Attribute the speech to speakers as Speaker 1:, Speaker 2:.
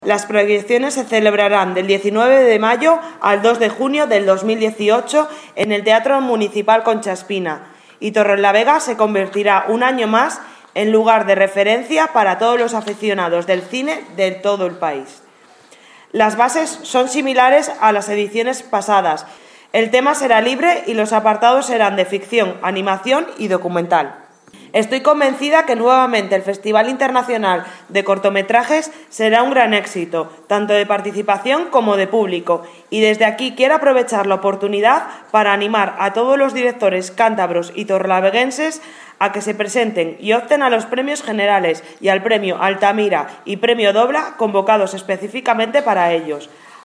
Speaker 1: Las proyecciones se celebrarán del 19 de mayo al 2 de junio del 2018 en el Teatro Municipal Concha Espina, y Torrelavega se convertirá un año más en lugar de referencia para todos los aficionados del cine de todo el país. Las bases son similares a las ediciones pasadas. El tema será libre y los apartados serán de ficción, animación y documental. Estoy convencida que nuevamente el Festival Internacional de Cortometrajes será un gran éxito, tanto de participación como de público, y desde aquí quiero aprovechar la oportunidad para animar a todos los directores cántabros y torrelaveguenses a que se presenten y opten a los premios generales y al premio Altamira y premio Dobla convocados específicamente para ellos.